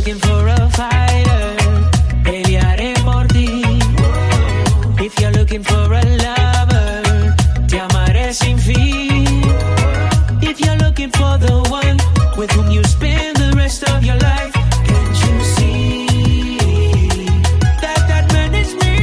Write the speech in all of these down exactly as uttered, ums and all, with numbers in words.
looking for a fighter, pelearé por ti. If you're looking for a lover, te amaré sin fin. If you're looking for the one with whom you spend the rest of your life, can't you see that that man is me?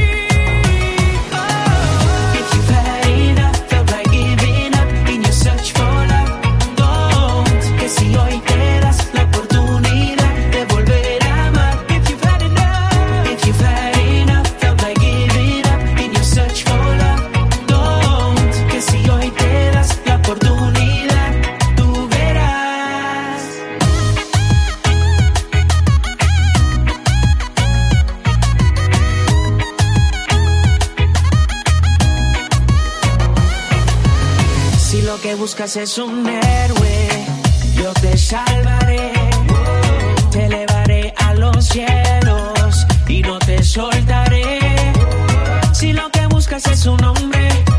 Oh. If you've had enough, felt like giving up in your search for love, don't. Que si hoy te das la oportunidad de volver a amar. If you've had enough, if you've had enough, felt like giving up in your search for love, don't. Que si hoy te das la oportunidad, tú verás. Si lo que buscas es un héroe, yo te salvaré, te elevaré a los cielos y no te soltaré. Si lo que buscas es un hombre,